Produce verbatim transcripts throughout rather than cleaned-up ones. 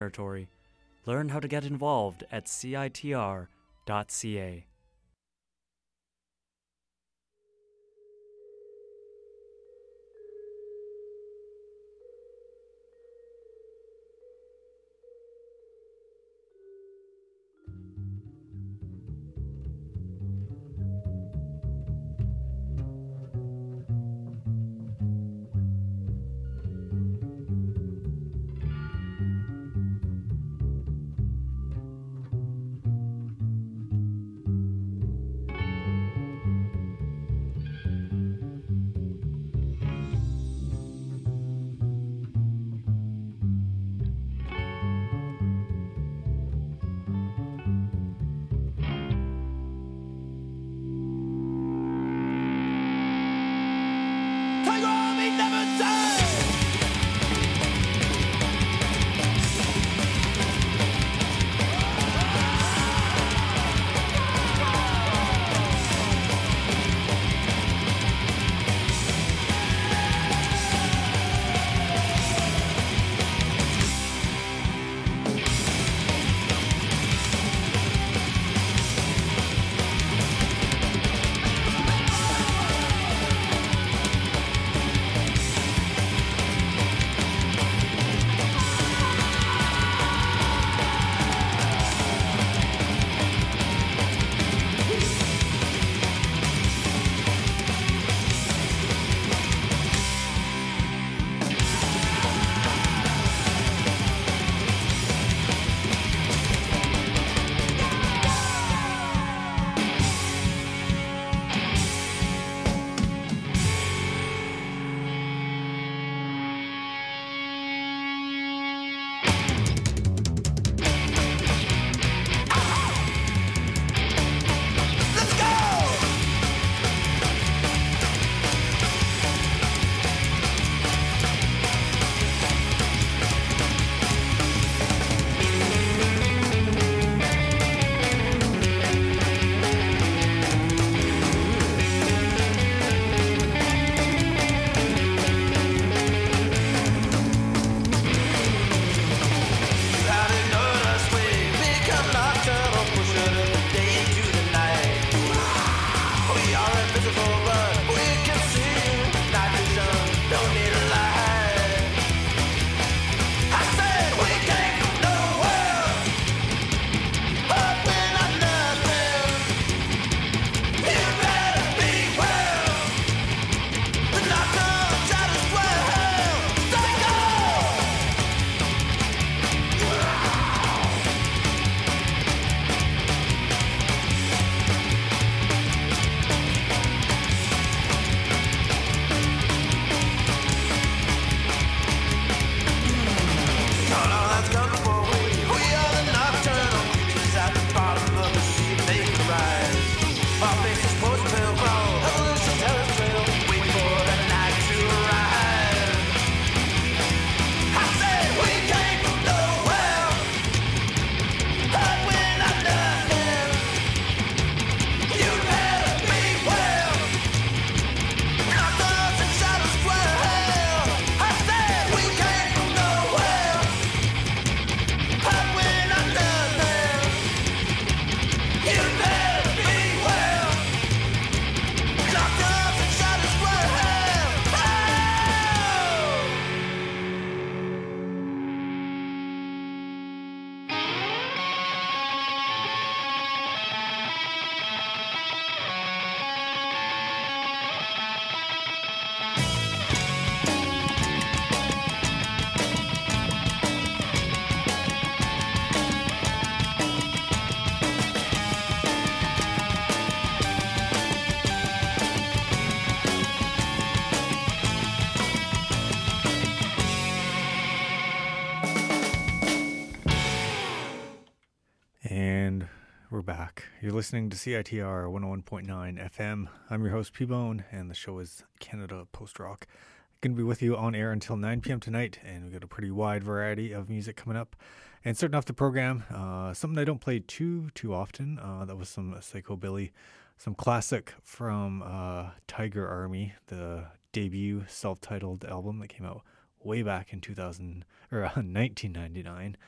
territory. Learn how to get involved at C I T R dot C A. And we're back. You're listening to C I T R one oh one point nine F M. I'm your host, P-Bone, and the show is Canada Post Rock. Going to be with you on air until nine p.m. tonight, and we've got a pretty wide variety of music coming up. And starting off the program, uh, something I don't play too, too often. Uh, that was some Psychobilly, some classic from uh, Tiger Army, the debut self-titled album that came out way back in two thousand or uh, nineteen ninety-nine.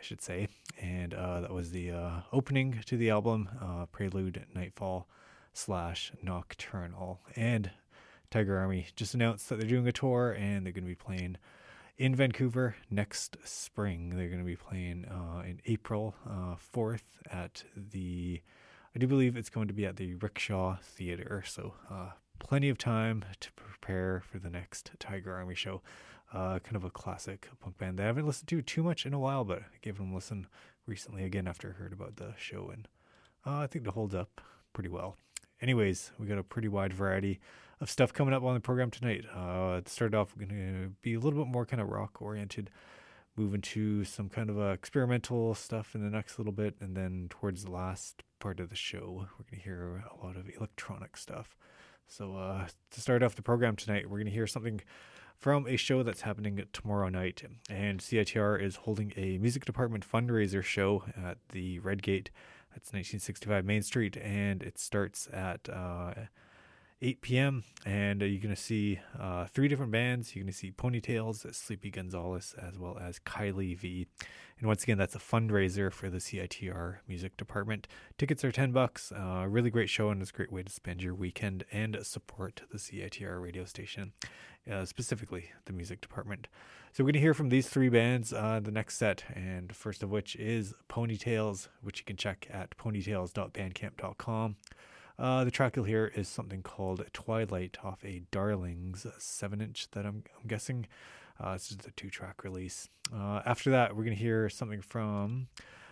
should say. And uh, that was the uh, opening to the album, uh, Prelude, Nightfall slash Nocturnal. And Tiger Army just announced that they're doing a tour, and they're going to be playing in Vancouver next spring. They're going to be playing uh, in April uh, fourth at the, I do believe it's going to be at the Rickshaw Theatre. So uh, plenty of time to prepare for the next Tiger Army show. Uh, kind of a classic punk band that I haven't listened to too much in a while, but I gave them a listen recently again after I heard about the show, and uh, I think it holds up pretty well. Anyways, we got a pretty wide variety of stuff coming up on the program tonight. Uh, to start off, we're going to be a little bit more kind of rock oriented, moving to some kind of uh, experimental stuff in the next little bit, and then towards the last part of the show, we're going to hear a lot of electronic stuff. So uh, to start off the program tonight, we're going to hear something from a show that's happening tomorrow night. And C I T R is holding a music department fundraiser show at the Redgate. That's nineteen sixty-five Main Street, and it starts at uh, eight p.m. And uh, you're going to see uh, three different bands. You're going to see Ponytails, Sleepy Gonzales, as well as Kylie V. And once again, that's a fundraiser for the C I T R music department. Tickets are ten bucks. Uh, really great show, and it's a great way to spend your weekend and support the C I T R radio station, uh, specifically the music department. So we're going to hear from these three bands uh, the next set, and first of which is Ponytails, which you can check at ponytails dot bandcamp dot com. Uh, the track you'll hear is something called Twilight off a Darlings seven inch that I'm, I'm guessing. Uh, this is a two-track release. Uh, after that, we're going to hear something from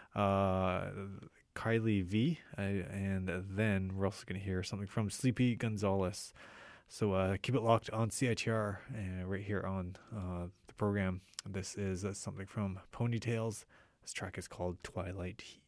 uh, Kylie V, uh, and then we're also going to hear something from Sleepy Gonzales. So uh, keep it locked on C I T R uh, right here on uh, the program. This is uh, something from Ponytails. This track is called Twilight Heat.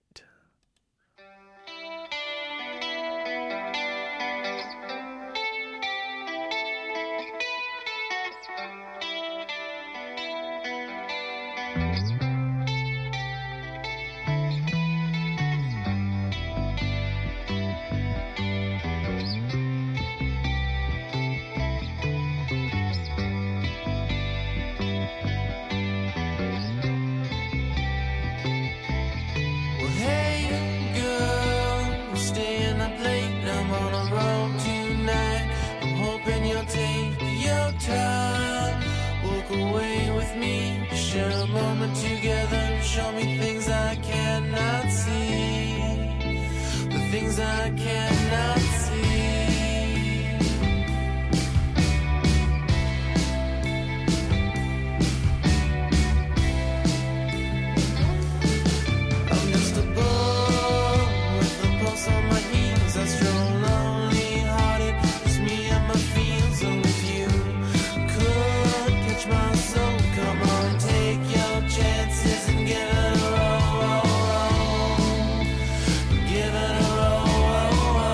Give it a roll, roll, roll.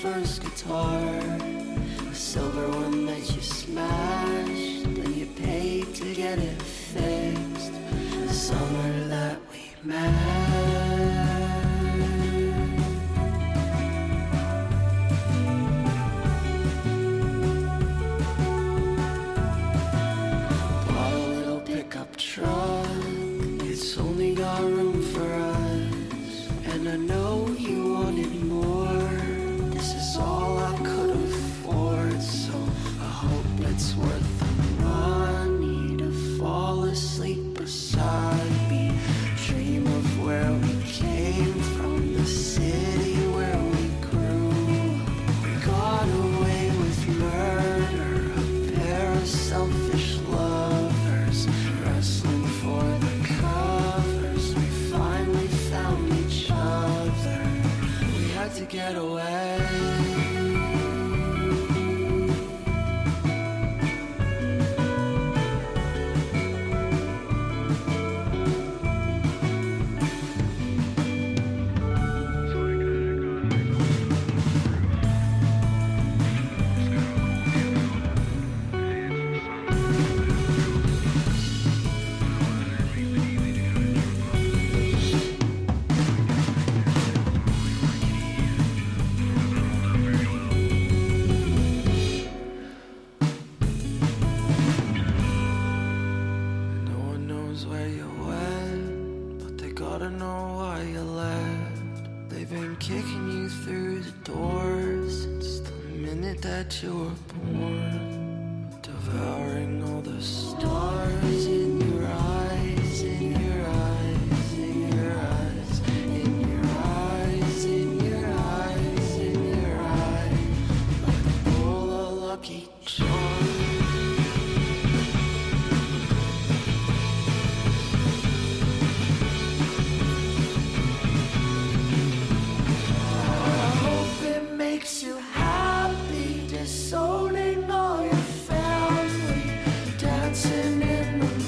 first guitar, a silver one that you smashed, then you paid to get it fixed, the summer that we met. Bought a little pickup truck, it's only got room for us, and I know you wanted more. This is all I could afford, so I hope it's worth the money to fall asleep beside me. Dream of where we came from, the city where we grew. We got away with murder, a pair of selfish lovers, wrestling for the covers. We finally found each other. We had to get away. That you were born, devouring all the stars in your eyes, in your eyes, in your eyes, in your eyes, in your eyes, in your eyes, like a bowl of Lucky Charms. I hope it makes you disowning all your family, dancing in the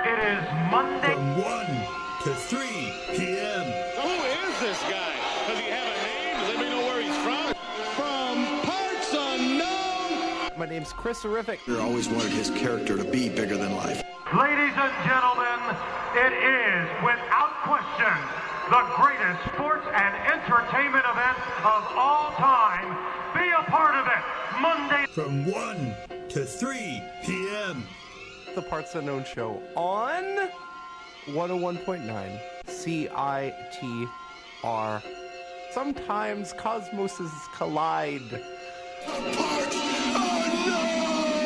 It is Monday. From one to three p.m. Who is this guy? Does he have a name? Let me know where he's from. From parts unknown. My name's Chris Horrific. I always wanted his character to be bigger than life. Ladies and gentlemen, it is, without question, the greatest sports and entertainment event of all time. Be a part of it, Monday. From one to three p.m. The Parts Unknown Show on one oh one point nine C I T R. Sometimes cosmoses collide. Parts Unknown!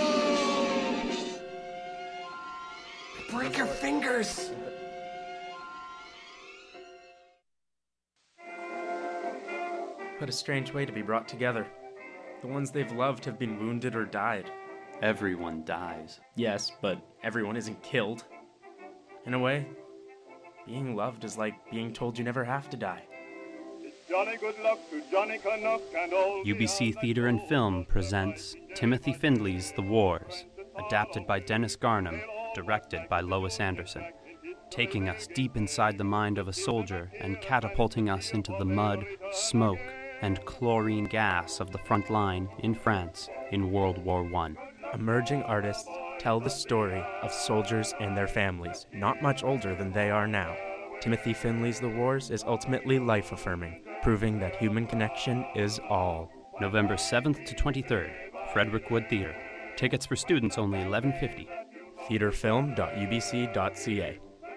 Break your fingers! What a strange way to be brought together. The ones they've loved have been wounded or died. Everyone dies. Yes, but everyone isn't killed. In a way, being loved is like being told you never have to die. Johnny good luck to Johnny Canuck and all U B C Theatre and Film presents Timothy Findley's The Wars, adapted by Dennis Garnham, directed by Lois Anderson, taking us deep inside the mind of a soldier and catapulting us into the mud, smoke, and chlorine gas of the front line in France in World War One. Emerging artists tell the story of soldiers and their families, not much older than they are now. Timothy Findley's The Wars is ultimately life-affirming, proving that human connection is all. November seventh to twenty-third, Frederick Wood Theatre. Tickets for students only eleven fifty. theatre film dot u b c dot c a.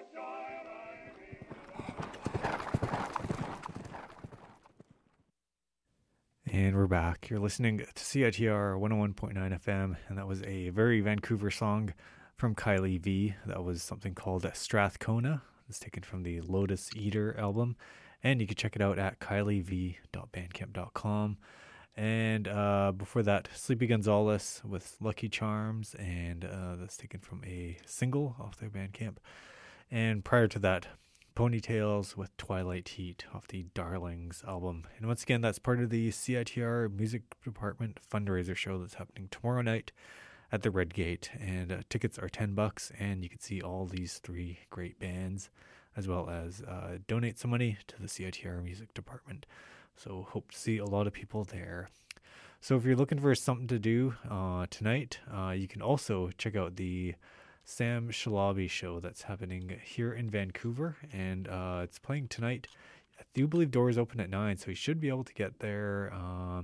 And we're back. You're listening to C I T R one oh one point nine F M, and that was a very Vancouver song from Kylie V. That was something called Strathcona. It's taken from the Lotus Eater album, and you can check it out at kylie v dot bandcamp dot com. And uh, before that, Sleepy Gonzales with Lucky Charms, and uh, that's taken from a single off their Bandcamp. And prior to that, Ponytails with Twilight Heat off the Darlings album. And once again, that's part of the C I T R Music Department fundraiser show that's happening tomorrow night at the Red Gate. And uh, tickets are ten bucks, and you can see all these three great bands, as well as uh, donate some money to the C I T R Music Department. So hope to see a lot of people there. So if you're looking for something to do uh, tonight, uh, you can also check out the Sam Shalabi show that's happening here in Vancouver, and uh, it's playing tonight. I do believe doors open at nine, so you should be able to get there uh,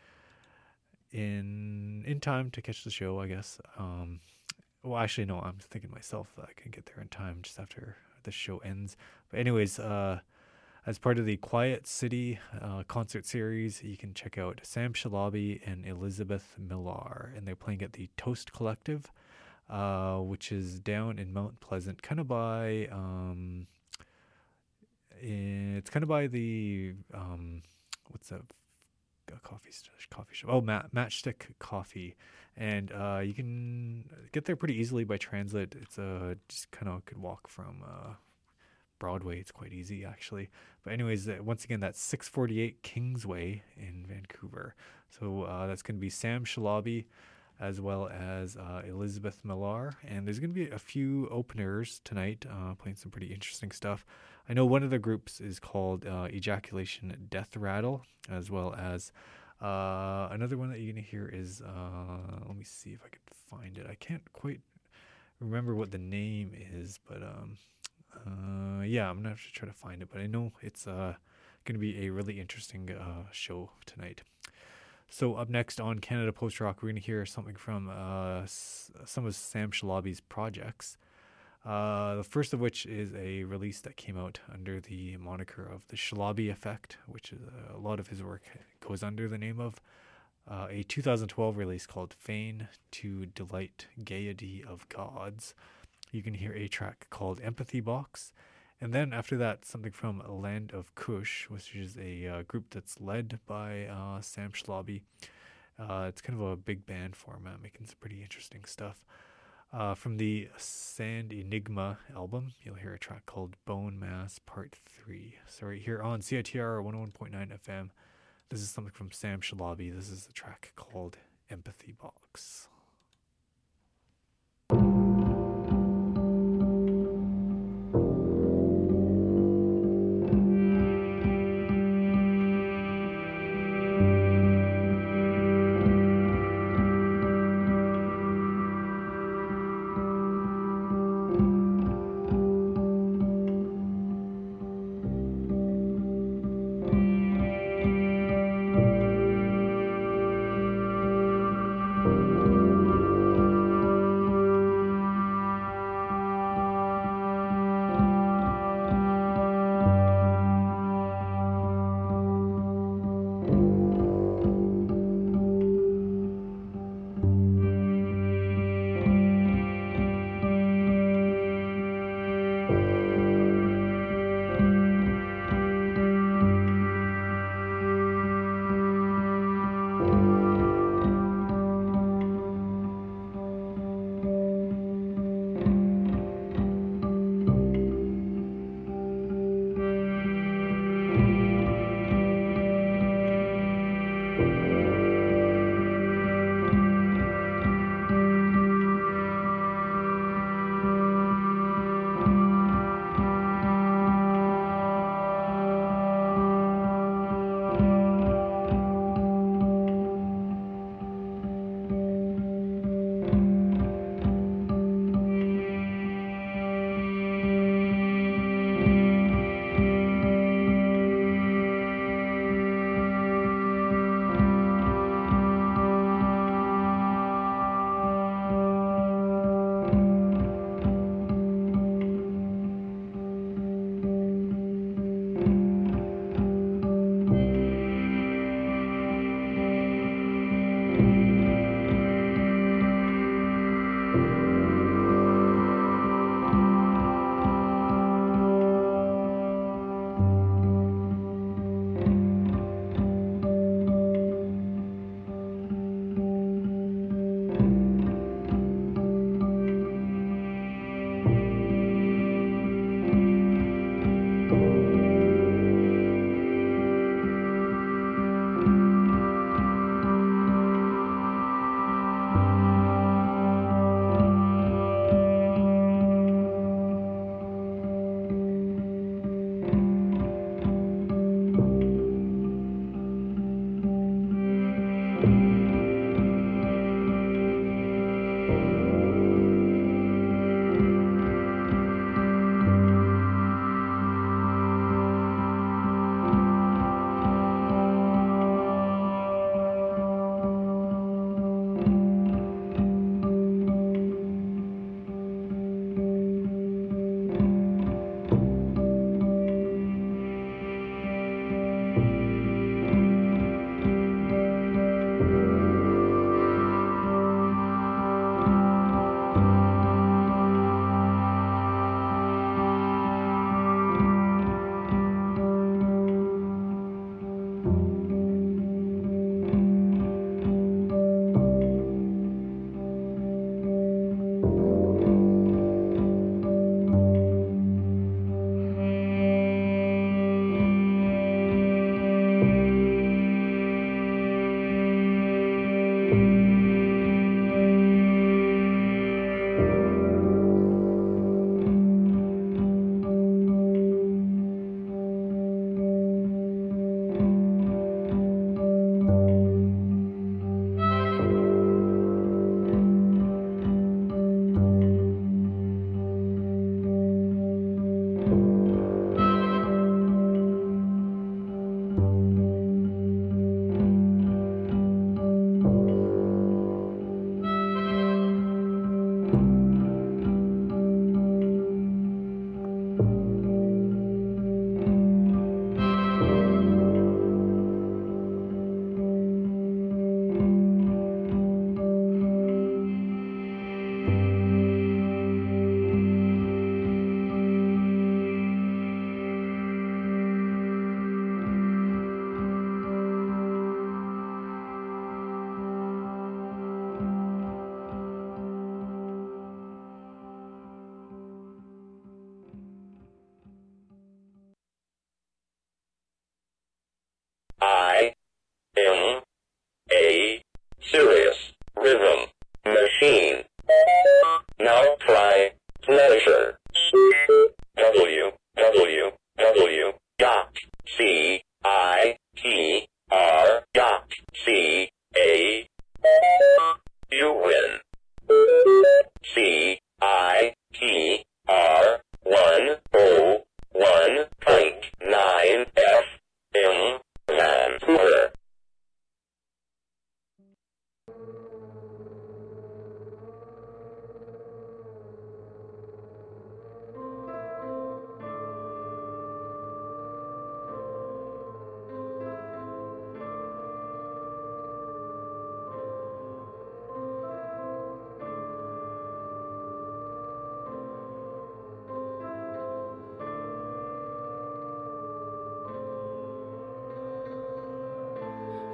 in in time to catch the show, I guess. Um, well, actually, no, I'm thinking myself that I can get there in time just after the show ends. But anyways, uh, as part of the Quiet City uh, concert series, you can check out Sam Shalabi and Elizabeth Millar, and they're playing at the Toast Collective, uh, which is down in Mount Pleasant, kind of by, um, it's kind of by the, um, what's that coffee coffee shop? Oh, Ma- Matchstick Coffee, and uh, you can get there pretty easily by transit. It's uh, just kind of could walk from uh, Broadway. It's quite easy, actually. But anyways, uh, once again, that's six forty-eight Kingsway in Vancouver. So uh, that's going to be Sam Shalabi, as well as uh, Elizabeth Millar. And there's going to be a few openers tonight, uh, playing some pretty interesting stuff. I know one of the groups is called uh, Ejaculation Death Rattle, as well as uh, another one that you're going to hear is, uh, let me see if I can find it. I can't quite remember what the name is, but um, uh, yeah, I'm going to have to try to find it. But I know it's uh, going to be a really interesting uh, show tonight. So up next on Canada Post Rock, we're going to hear something from uh, s- some of Sam Shalabi's projects. Uh, the first of which is a release that came out under the moniker of the Shalabi Effect, which is uh, a lot of his work goes under the name of. Uh, a two thousand twelve release called Feign to Delight Gaiety of Gods. You can hear a track called Empathy Box. And then after that, something from Land of Kush, which is a uh, group that's led by uh, Sam Shalabi. Uh, it's kind of a big band format, making some pretty interesting stuff. Uh, from the Sand Enigma album, you'll hear a track called Bone Mass Part three. So right here on C I T R one oh one point nine F M, this is something from Sam Shalabi. This is the track called Empathy Box.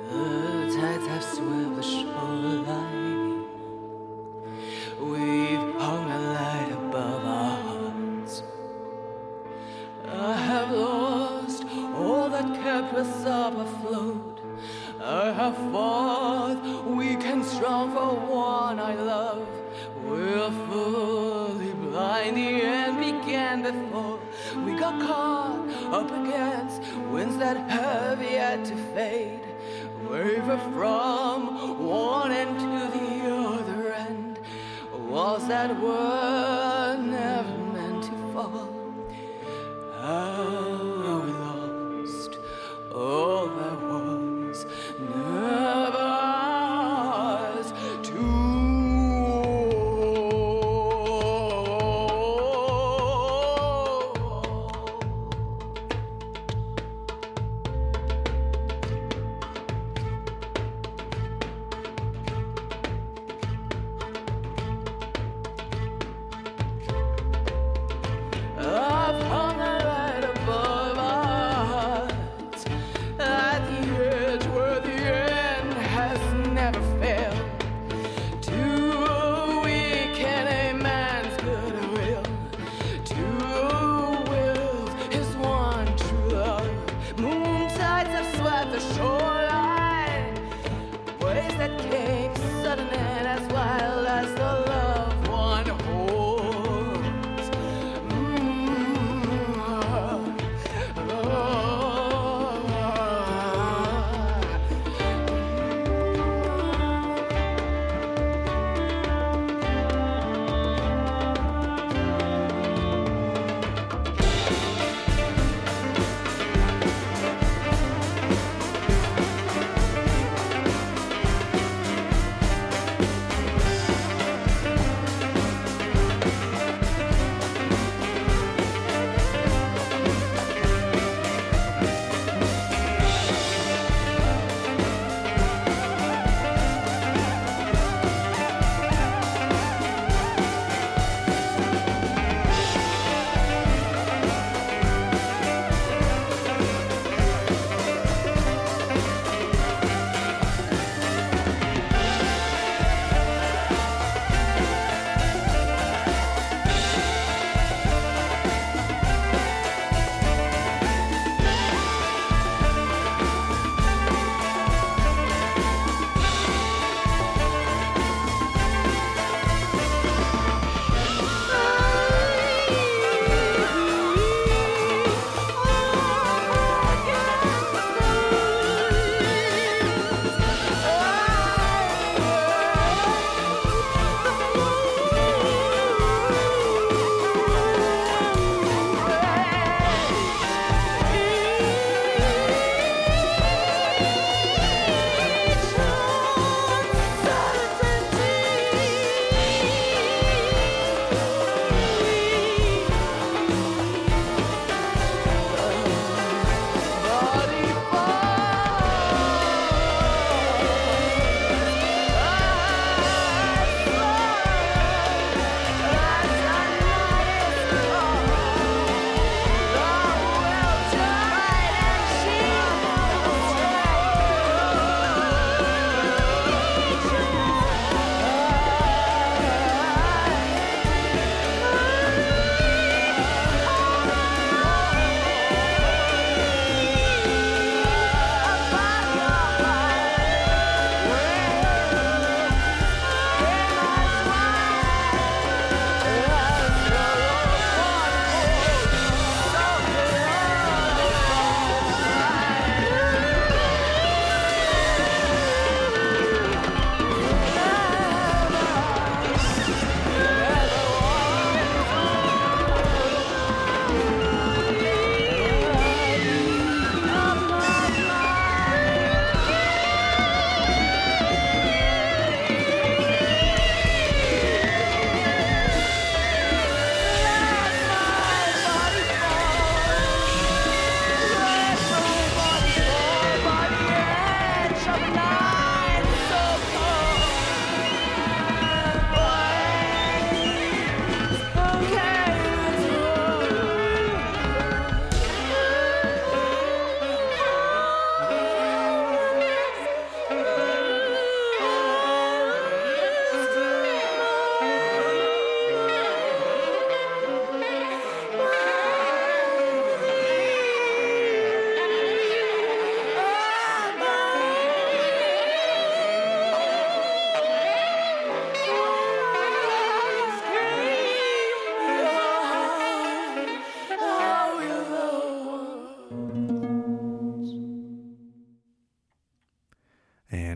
The tides have swept the shoreline. We've hung a light above our hearts. I have lost all that kept us up afloat. I have fought weak and strong for one I love. We're fully blind, the end began before we got caught up against winds that have yet to fade. Waver from one end to the other end, walls that were never meant to fall. How we lost all that was never ours to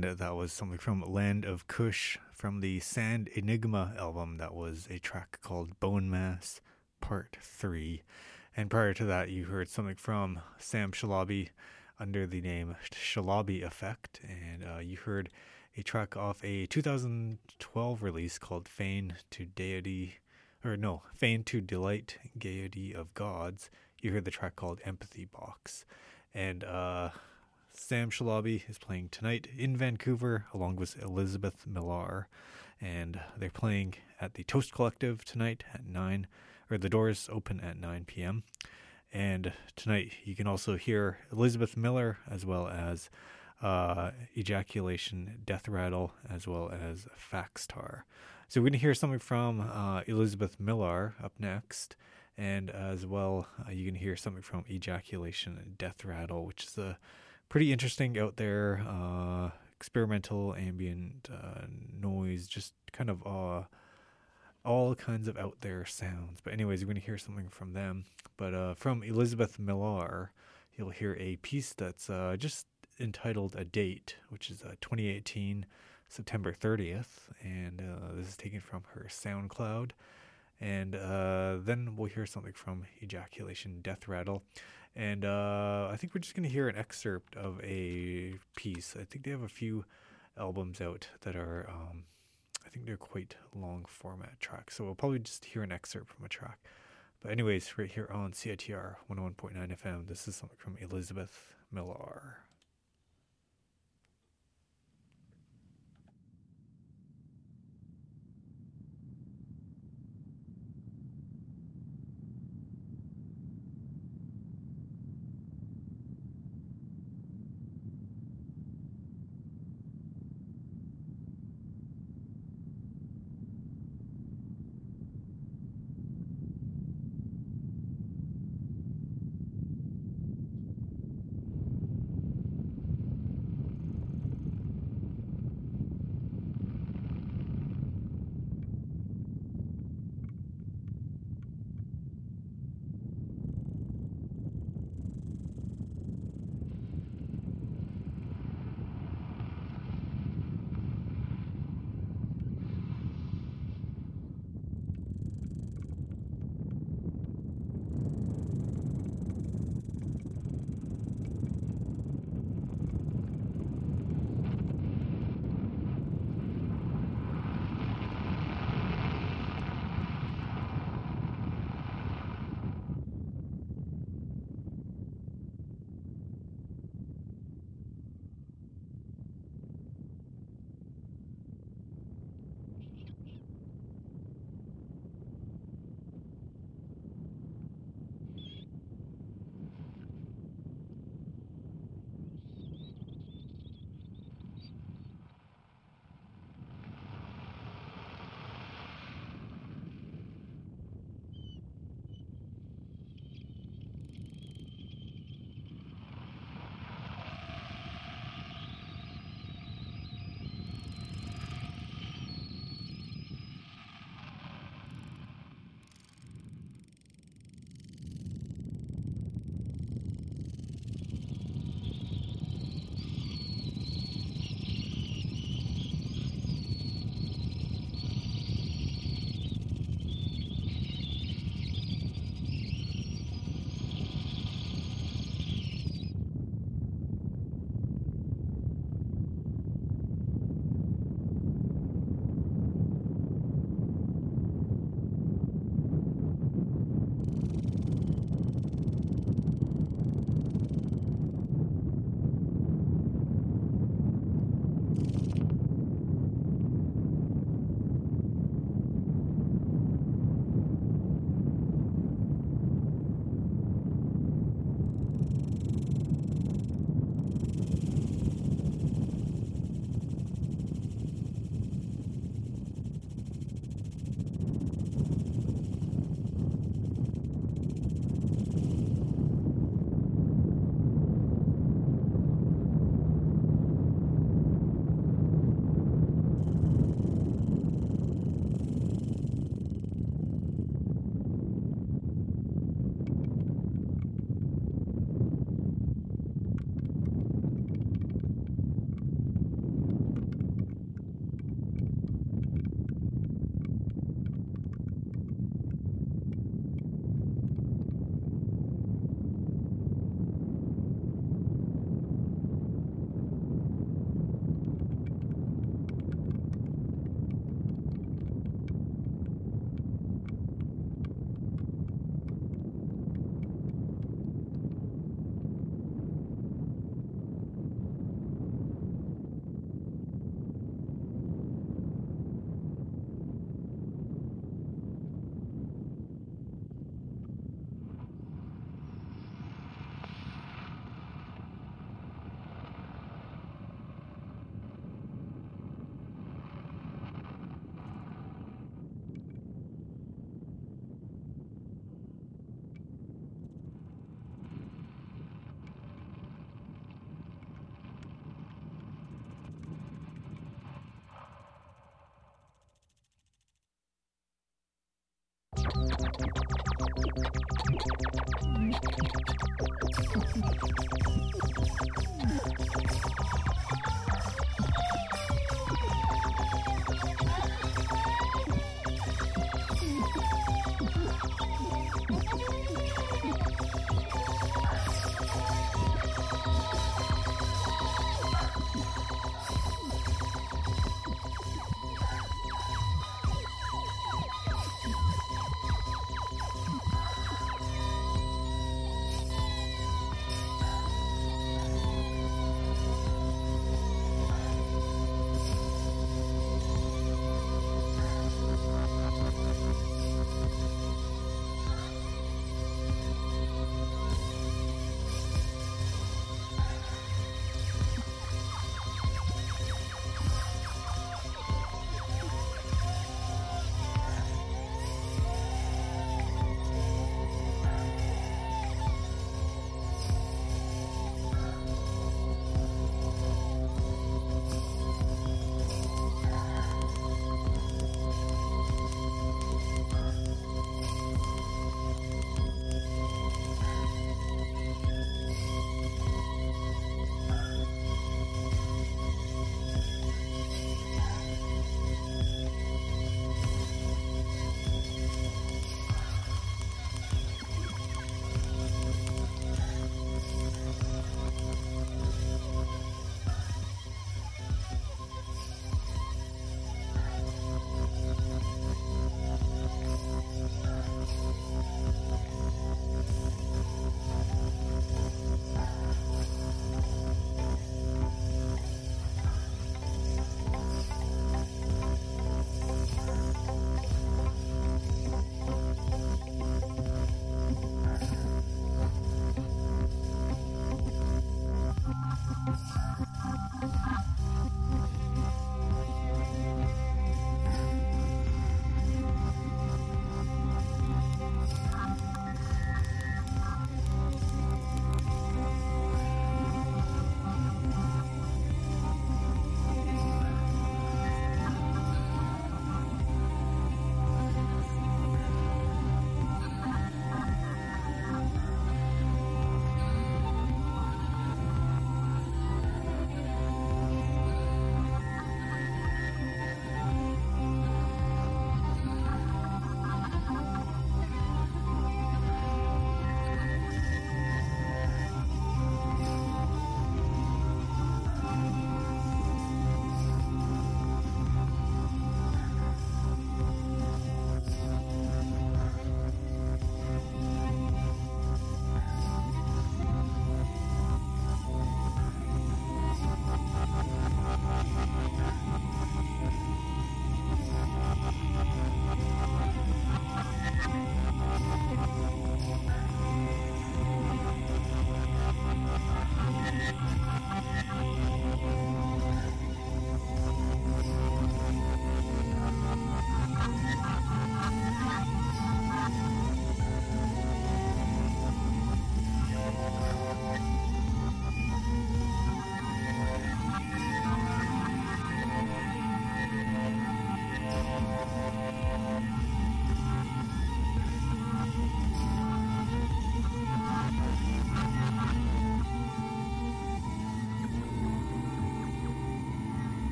and that was something from Land of Kush from the Sand Enigma album. That was a track called Bone Mass Part three. And prior to that, you heard something from Sam Shalabi under the name Shalabi Effect, and uh, you heard a track off a two thousand twelve release called Feign to Deity, or no, Feign to Delight Gaiety of Gods. You heard the track called Empathy Box. And uh, Sam Shalabi is playing tonight in Vancouver along with Elizabeth Millar, and they're playing at the Toast Collective tonight at nine, or the doors open at nine p.m. And tonight you can also hear Elizabeth Miller as well as uh, Ejaculation Death Rattle as well as Faxtar. So we're going to hear something from uh, Elizabeth Millar up next, and as well uh, you can hear something from Ejaculation Death Rattle, which is a pretty interesting out there uh, experimental ambient uh, noise, just kind of uh, all kinds of out there sounds. But anyways, we're going to hear something from them. But uh, from Elizabeth Millar, you'll hear a piece that's uh, just entitled A Date, which is uh, twenty eighteen, September thirtieth. And uh, this is taken from her SoundCloud. And uh, then we'll hear something from Ejaculation Death Rattle. And uh, I think we're just going to hear an excerpt of a piece. I think they have a few albums out that are... Um, I think they're quite long format tracks, so we'll probably just hear an excerpt from a track. But anyways, right here on C I T R one oh one point nine F M, this is something from Elizabeth Millar.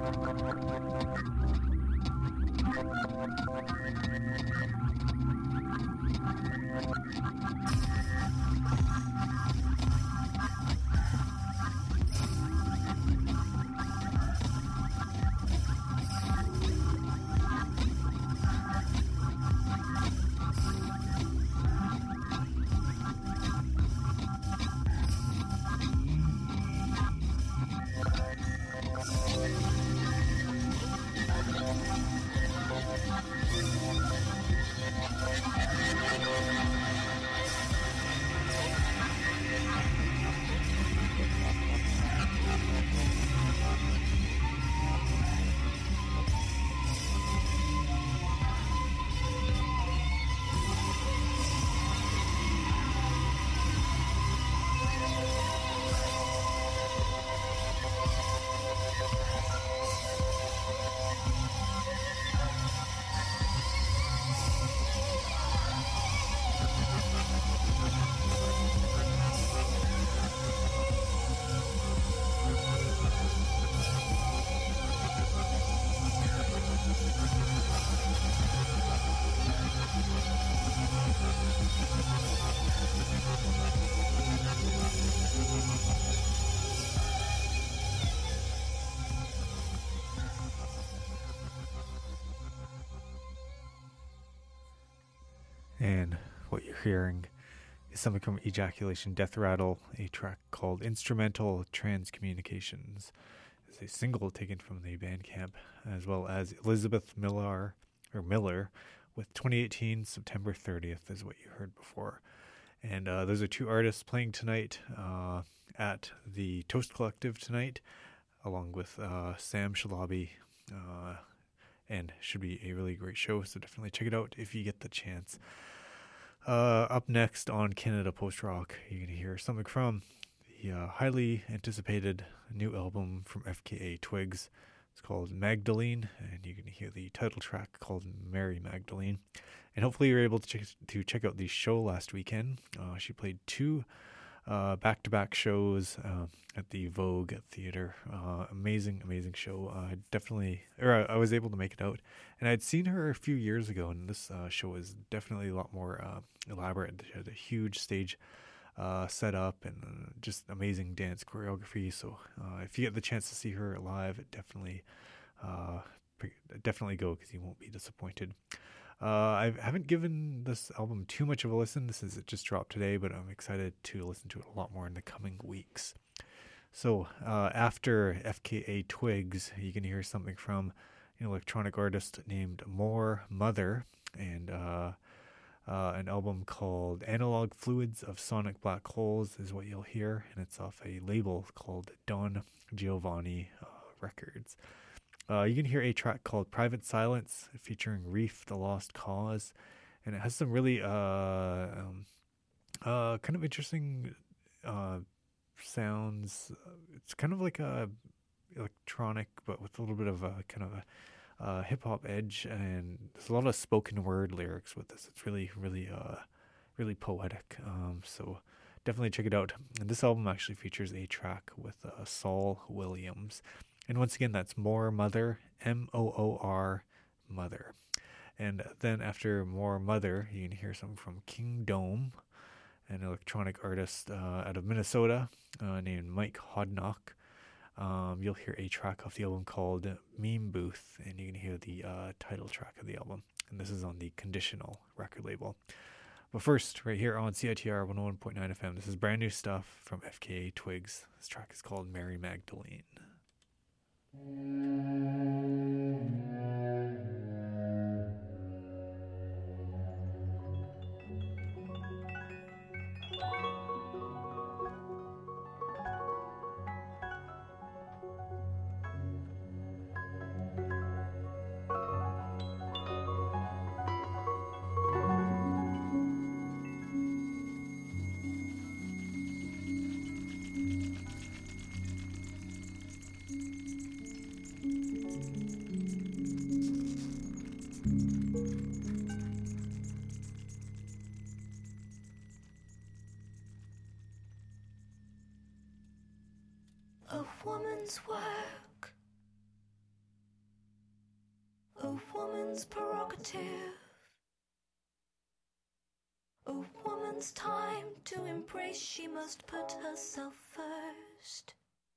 And what you're hearing is something from Ejaculation Death Rattle, a track called Instrumental Transcommunications. It's a single taken from the Bandcamp, as well as Elizabeth Miller, or Miller, with twenty eighteen September thirtieth is what you heard before. And uh, those are two artists playing tonight uh, at the Toast Collective tonight, along with uh, Sam Shalabi, uh, and should be a really great show, so definitely check it out if you get the chance. Uh, up next on Canada Post Rock, you're going to hear something from the uh, highly anticipated new album from F K A Twigs. It's called Magdalene, and you're going to hear the title track called Mary Magdalene. And hopefully you're able to check, to check out the show last weekend. Uh, she played two uh, back-to-back shows uh, at the Vogue Theater. Uh, amazing, amazing show. Uh, definitely, or I, I was able to make it out. And I'd seen her a few years ago, and this uh, show is definitely a lot more uh, elaborate. She has a huge stage uh, set up and uh, just amazing dance choreography. So uh, if you get the chance to see her live, it definitely, uh, definitely go, because you won't be disappointed. Uh, I haven't given this album too much of a listen since it just dropped today, but I'm excited to listen to it a lot more in the coming weeks. So uh, after F K A Twigs, you can hear something from an electronic artist named More Mother, and uh, uh, an album called Analog Fluids of Sonic Black Holes is what you'll hear, and it's off a label called Don Giovanni uh, Records. Uh, you can hear a track called Private Silence featuring Reef, The Lost Cause, and it has some really uh, um, uh, kind of interesting uh, sounds. It's kind of like a electronic, but with a little bit of a kind of a uh, hip hop edge, and there's a lot of spoken word lyrics with this. It's really, really, uh, really poetic. Um, so definitely check it out. And this album actually features a track with uh, Saul Williams. And once again, that's More Mother, M O O R, Mother. And then after More Mother, you can hear something from King Dome, an electronic artist uh, out of Minnesota uh, named Mike Hodnock. Um, you'll hear a track off the album called Meme Booth, and you can hear the uh, title track of the album. And this is on the Conditional record label. But first, right here on C I T R one oh one point nine F M, this is brand new stuff from F K A Twigs. This track is called Mary Magdalene. A woman's work woman's prerogative. A woman's time to embrace, she must put herself first.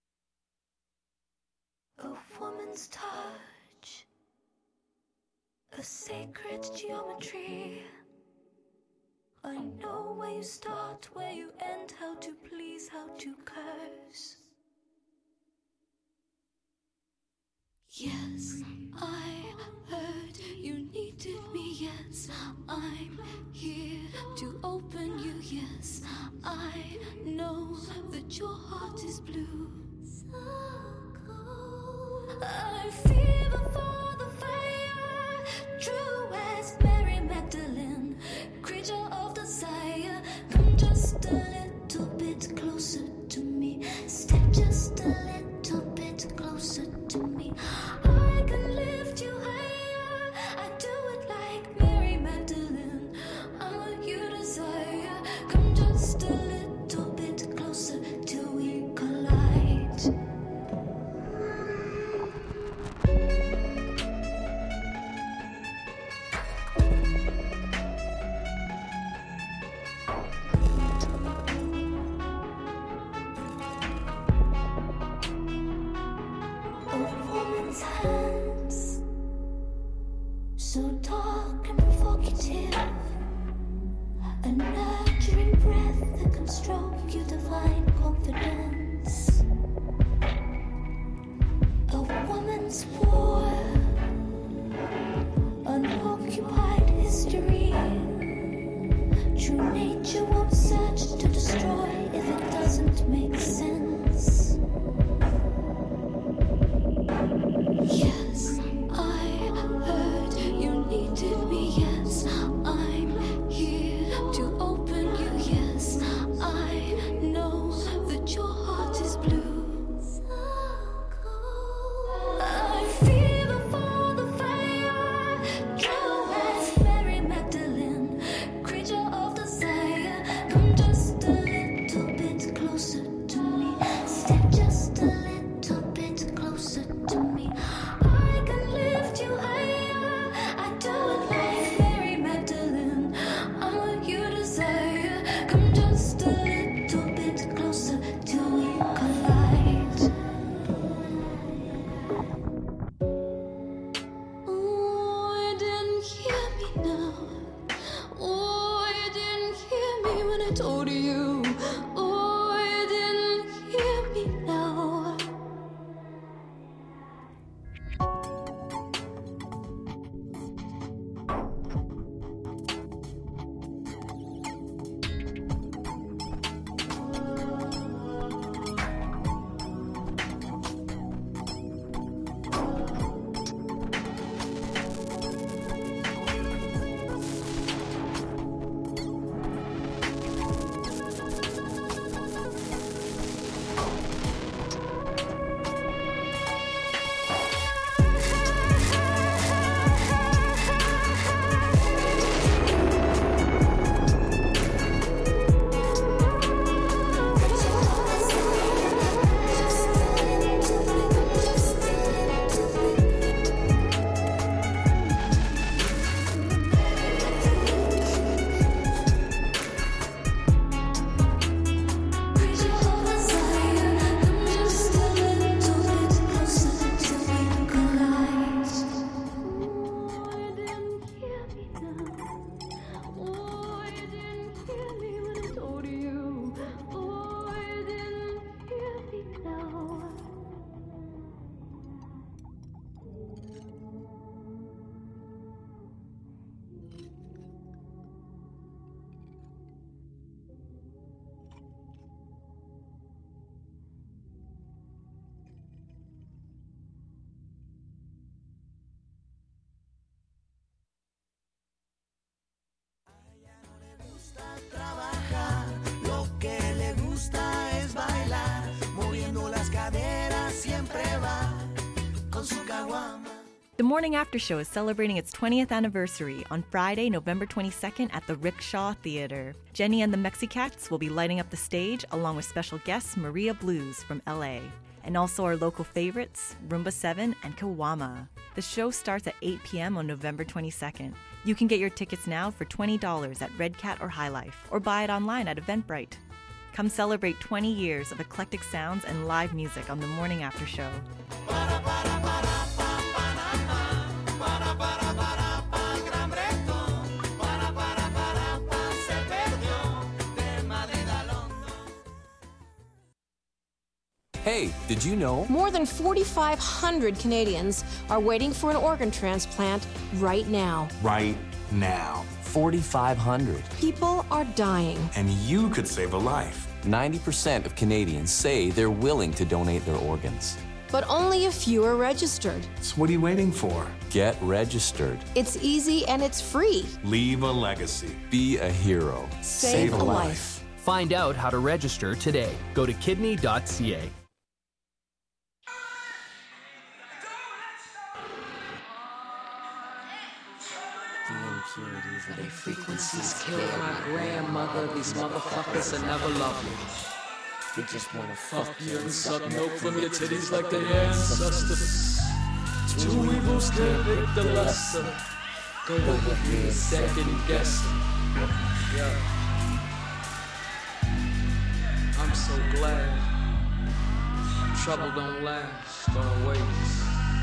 A woman's touch, a sacred geometry. I know where you start, where you end, how to please, how to curse. Yes, I heard you needed me. Yes, I'm here to open you. Yes, I know that your heart is blue. So cold. I fever for the fire, true as Mary Magdalene, creature of desire. Come just a little bit closer to me. Step just a little bit closer to me. I can lift you higher. I do it like Mary Magdalene. I'm what you desire. Come just a little bit closer till we collide. Hands, so dark and provocative, a nurturing breath that can stroke your divine confidence. A woman's war, unoccupied history. True nature won't search to destroy if it doesn't make sense. Yes, I heard you needed me. Yes, I'm here to open you. Yes, I know that your heart is blue. So cold. I fever for the fire, true as Mary Magdalene, creature of desire. Come just a little bit closer to me. Step just a little bit closer to me. I can lift you higher. I do it like Mary Magdalene. I'm what you desire. Come just a little bit closer till we collide. Oh, you didn't hear me now. Oh, you didn't hear me when I told you. Oh, you didn't hear me now. The Morning After Show is celebrating its twentieth anniversary on Friday, November twenty-second at the Rickshaw Theater. Jenny and the Mexicats will be lighting up the stage along with special guest Maria Blues from L A. and also our local favorites, Rumba seven and Kawama. The show starts at eight p.m. on November twenty-second. You can get your tickets now for twenty dollars at Red Cat or High Life, or buy it online at Eventbrite. Come celebrate twenty years of eclectic sounds and live music on the Morning After Show. Hey, did you know? More than forty-five hundred Canadians are waiting for an organ transplant right now. Right now. forty-five hundred. People are dying. And you could save a life. ninety percent of Canadians say they're willing to donate their organs. But only a few are registered. So what are you waiting for? Get registered. It's easy and it's free. Leave a legacy. Be a hero. Save, Save a, a life. life. Find out how to register today. Go to kidney dot c a. Impurities of their frequencies kill my grandmother. These motherfuckers will never love me. They just wanna fuck you and suck milk from your titties like their ancestors. Two evils can't pick the lesser. Go over here, second guessing. Yeah. I'm so glad trouble don't last always.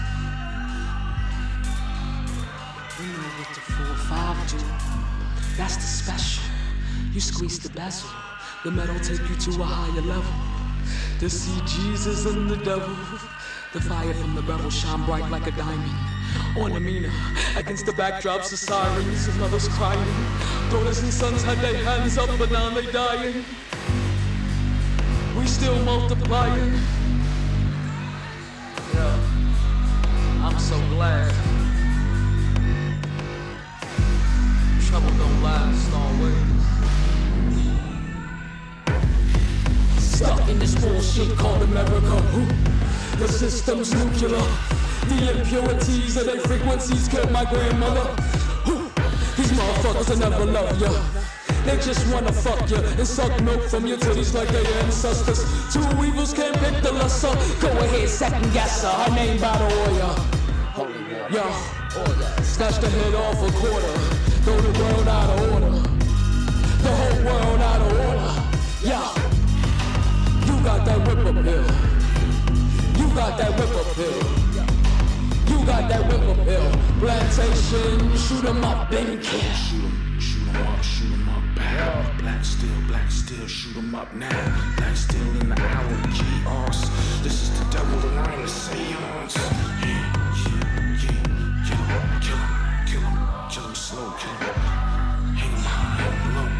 We know what the four five do. That's the special. You squeeze the bezel, the metal take you to a higher level. To see Jesus and the devil. The fire from the rebel shine bright like a diamond. On the Mina, against the backdrops of sirens and mothers crying. Daughters and sons had their hands up, but now they dying. We still multiplying. Yeah, I'm so glad. Trouble don't last always. Stuck in this bullshit called America. The system's nuclear. The impurities of their frequencies killed my grandmother. These motherfuckers will never love ya. They just wanna fuck ya and suck milk from your titties like their ancestors. Two evils can't pick the lesser. Go ahead, second guess her. Her name by the oil. Yo, snatch the head off a quarter. Throw the world out of order. The whole world out of order. Yeah. You got that whip pill. You got that whip pill. You got that whip pill. Plantation, shoot 'em up, then kill. Shoot 'em, shoot 'em up, shoot 'em up, bow. Black steel, black steel, shoot 'em up now. Black steel in the hour, G Rs. This is the devil, the line, the seance. Yeah, yeah, yeah. Kill 'em, kill 'em, kill 'em, kill 'em slow, kill 'em. Hang 'em high, hang 'em low.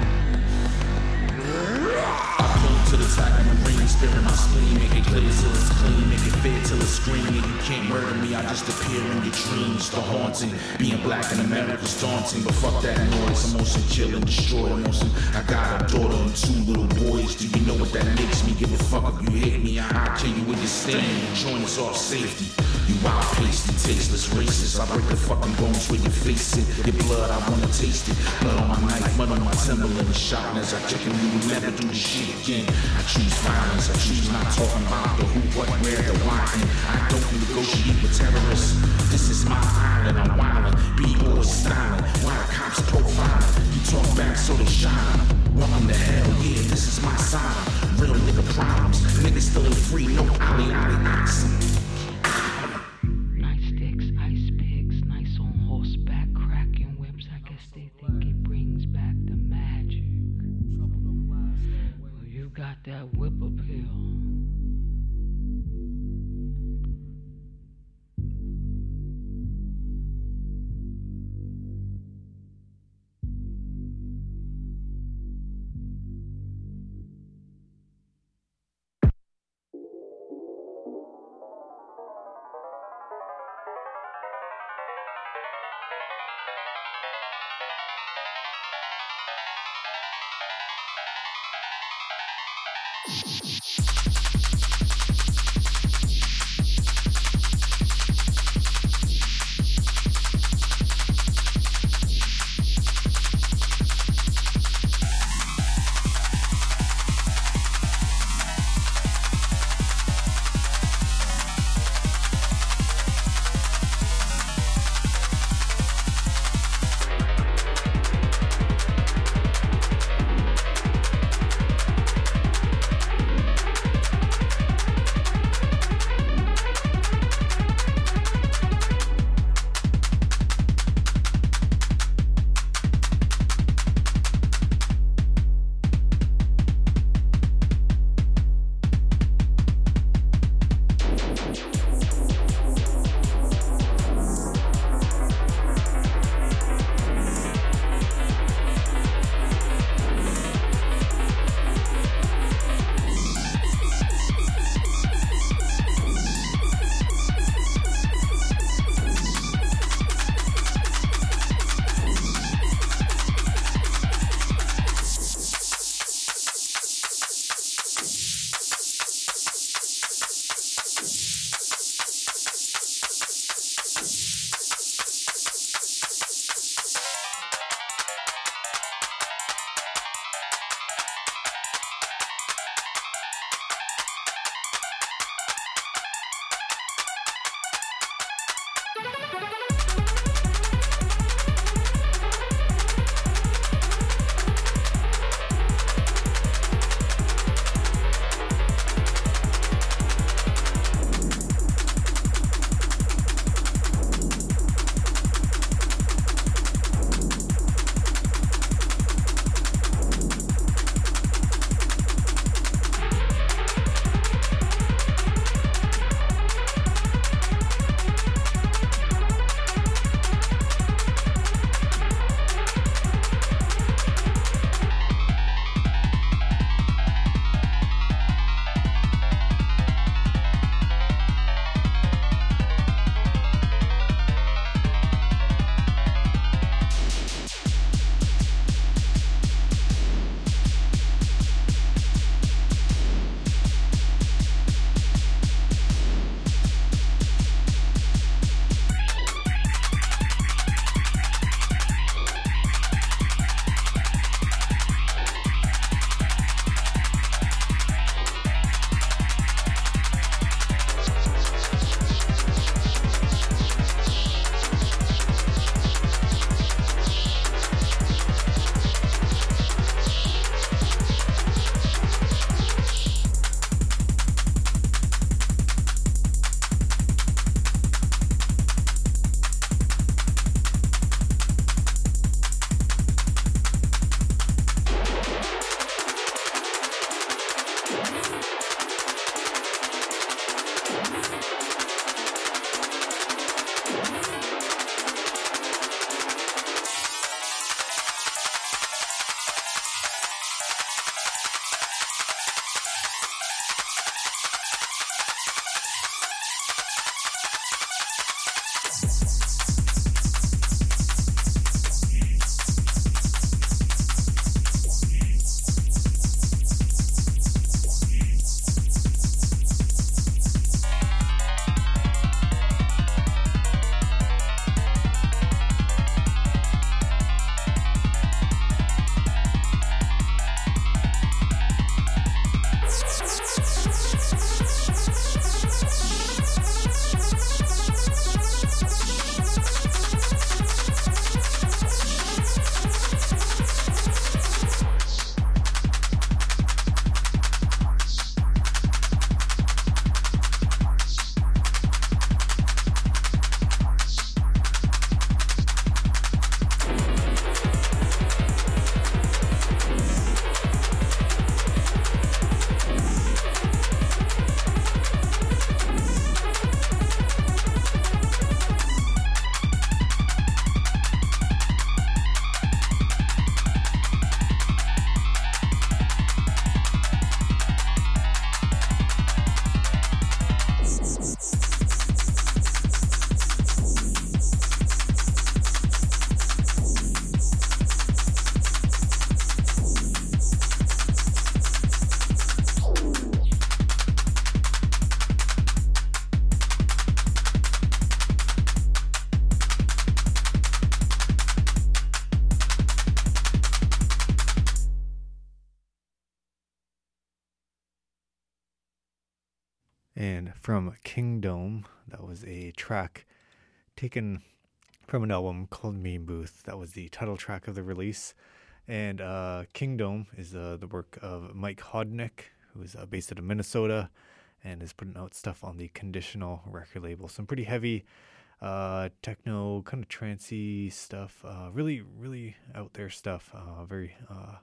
I pull to the top of the ring, spirit my spleen, make it clear till it's clean, make it fair till it's green. And you can't murder me, I just appear in your dreams. The haunting, being black in America's daunting. But fuck that noise, I'm also kill and destroy. I'm also, I got a daughter and two little boys. Do you know what that makes me? Give a fuck if you hate me, I'll kill you with your stand. Join us off safety. You wild, pasty, tasteless, racist. I break the fucking bones where you face it. Your blood, I wanna taste it. Blood on my knife, mud on my Timberland. The shot as I check and you will never do this shit again. I choose violence, I choose not talking about the who, what, where, the why. And I don't negotiate with terrorists. This is my island, I'm wildin'. Be always styling. Why the cops profiling? You talk back so they shine. Welcome to hell, yeah, this is my side. Real nigga problems. Niggas still ain't free, no ollie, ollie, oxen. That whip appeal. You And from Kingdom, that was a track taken from an album called Mean Booth. That was the title track of the release. And uh, Kingdom is uh, the work of Mike Hodnick, who is uh, based out of Minnesota and is putting out stuff on the Conditional record label. Some pretty heavy uh, techno, kind of trancey stuff. Uh, really, really out there stuff. Uh, very,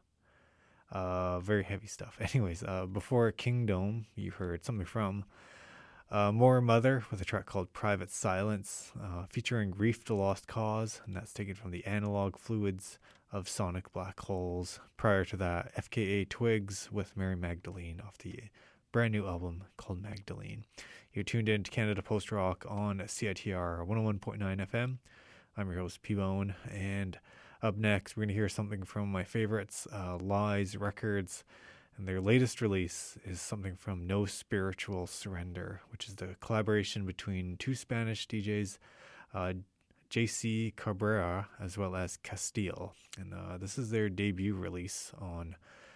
uh, uh, very heavy stuff. Anyways, uh, before Kingdom, you heard something from uh, More Mother with a track called Private Silence, uh, featuring Reef the Lost Cause, and that's taken from the Analog Fluids of Sonic Black Holes. Prior to that, F K A Twigs with Mary Magdalene off the brand new album called Magdalene. You're tuned in to Canada Post Rock on C I T R one oh one point nine F M. I'm your host, P-Bone, and up next we're going to hear something from my favorites, uh, Lies Records, and their latest release is something from No Spiritual Surrender, which is the collaboration between two Spanish D Js, uh, J C Cabrera as well as Castile, and uh, this is their debut release on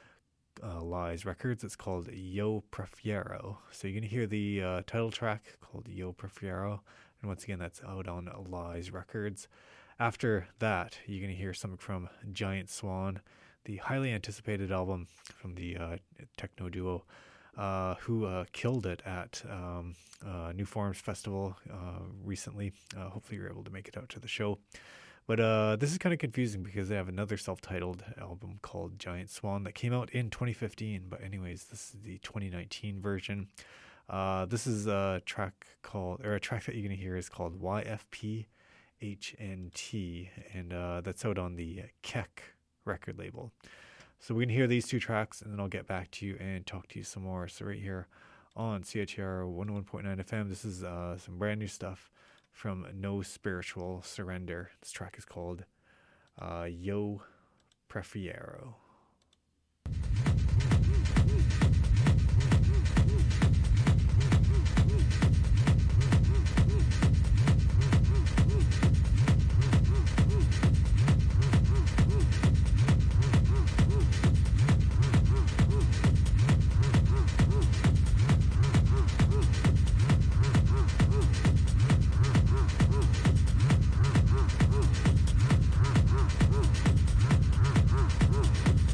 uh, Lies Records. It's called Yo Prefiero. So you're gonna hear the uh, title track called Yo Prefiero, and once again that's out on Lies Records. After that, you're gonna hear something from Giant Swan, the highly anticipated album from the uh, techno duo Uh, who uh, killed it at um, uh, New Forms Festival uh, recently. Uh, hopefully you're able to make it out to the show. But uh, this is kind of confusing because they have another self-titled album called Giant Swan that came out in twenty fifteen. But anyways, this is the twenty nineteen version. Uh, this is a track called, or a track that you're going to hear is called Y F P H N T, and uh, that's out on the Keck record label. So we can hear these two tracks, and then I'll get back to you and talk to you some more. So right here on C I T R one oh one point nine F M, this is uh, some brand new stuff from No Spiritual Surrender. This track is called uh, Yo Prefiero. We'll be right back.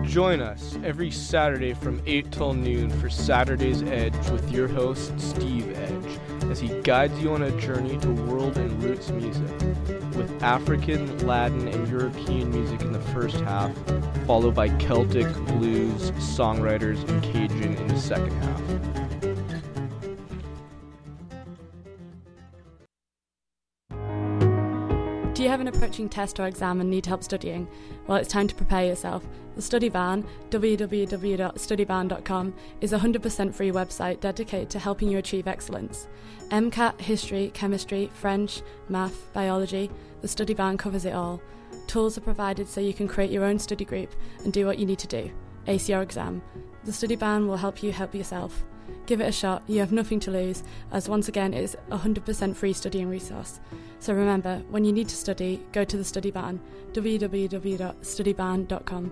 Join us every Saturday from eight till noon for Saturday's Edge with your host, Steve Edge, as he guides you on a journey to world and roots music, with African, Latin, and European music in the first half, followed by Celtic, blues, songwriters, and Cajun in the second half. Do you have an approaching test or exam and need help studying? Well, it's time to prepare yourself. The Study Barn, w w w dot study barn dot com, is a one hundred percent free website dedicated to helping you achieve excellence. MCAT, history, chemistry, French, math, biology, the Study Barn covers it all. Tools are provided so you can create your own study group and do what you need to do. Ace your exam. The Study Barn will help you help yourself. Give it a shot, you have nothing to lose, as once again it is a one hundred percent free studying resource. So remember, when you need to study, go to the Study Barn, w w w dot study barn dot com.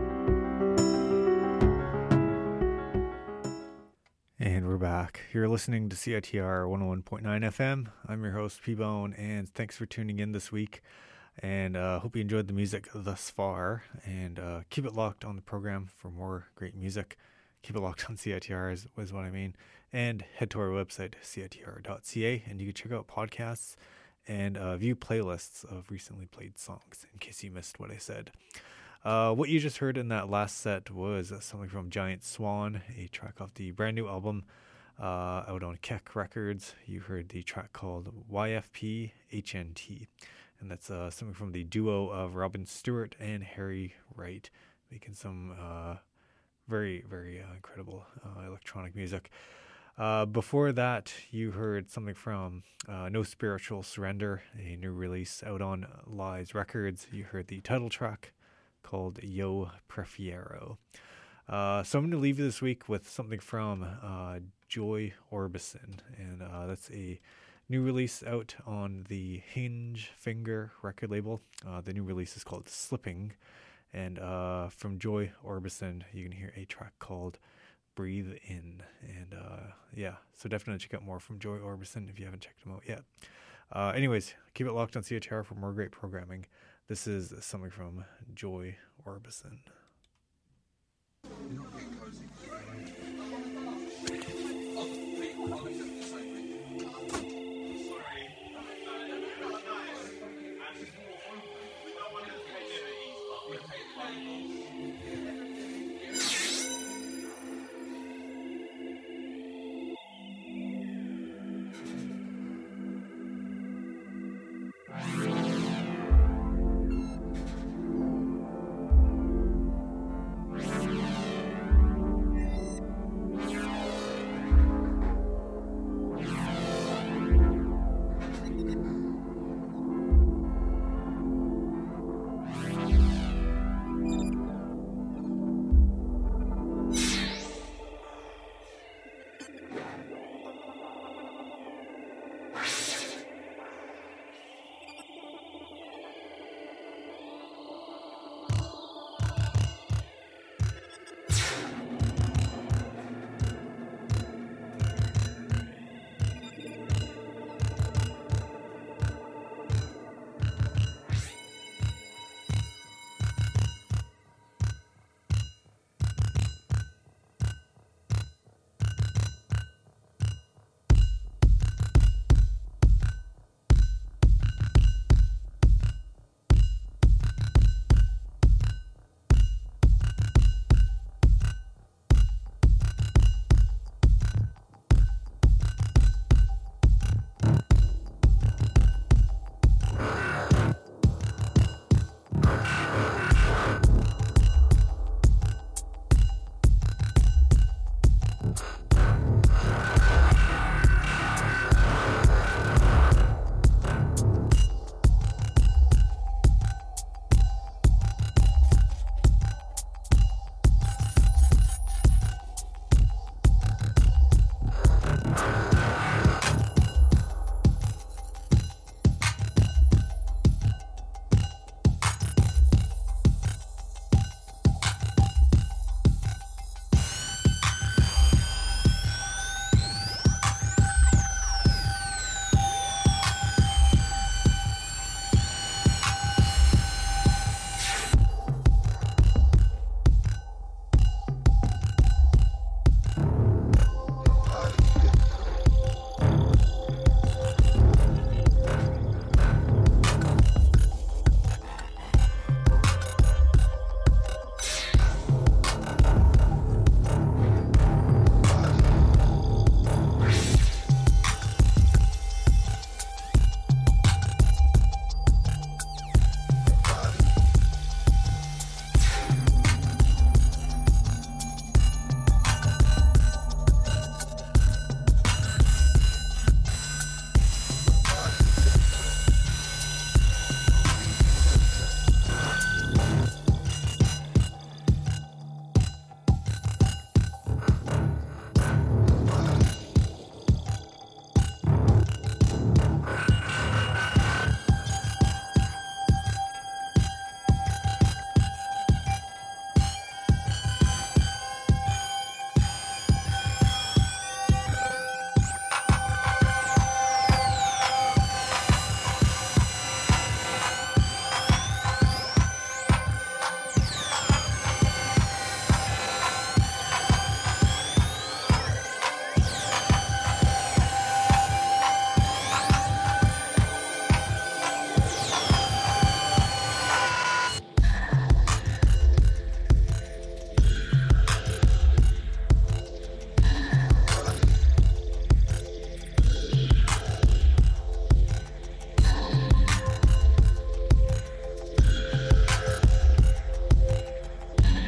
And we're back. You're listening to C I T R one oh one point nine F M. I'm your host, P-Bone, and thanks for tuning in this week. And I uh, hope you enjoyed the music thus far. And uh, keep it locked on the program for more great music. Keep it locked on C I T R is, is what I mean. And head to our website, C I T R dot C A, and you can check out podcasts and uh, view playlists of recently played songs, in case you missed what I said. Uh, what you just heard in that last set was something from Giant Swan, a track off the brand new album uh, out on Keck Records. You heard the track called Y F P H N T, and that's uh, something from the duo of Robin Stewart and Harry Wright, making some uh, very, very uh, incredible uh, electronic music. Uh, before that, you heard something from uh, No Spiritual Surrender, a new release out on Lies Records. You heard the title track called Yo Prefiero. Uh, so I'm going to leave you this week with something from uh, Joy Orbison, and uh, that's a new release out on the Hinge Finger record label. Uh, the new release is called Slipping, and uh, from Joy Orbison, you can hear a track called Breathe In. And uh, yeah, so definitely check out more from Joy Orbison if you haven't checked them out yet. Uh, anyways, keep it locked on C H R for more great programming. This is something from Joy Orbison. Thank you.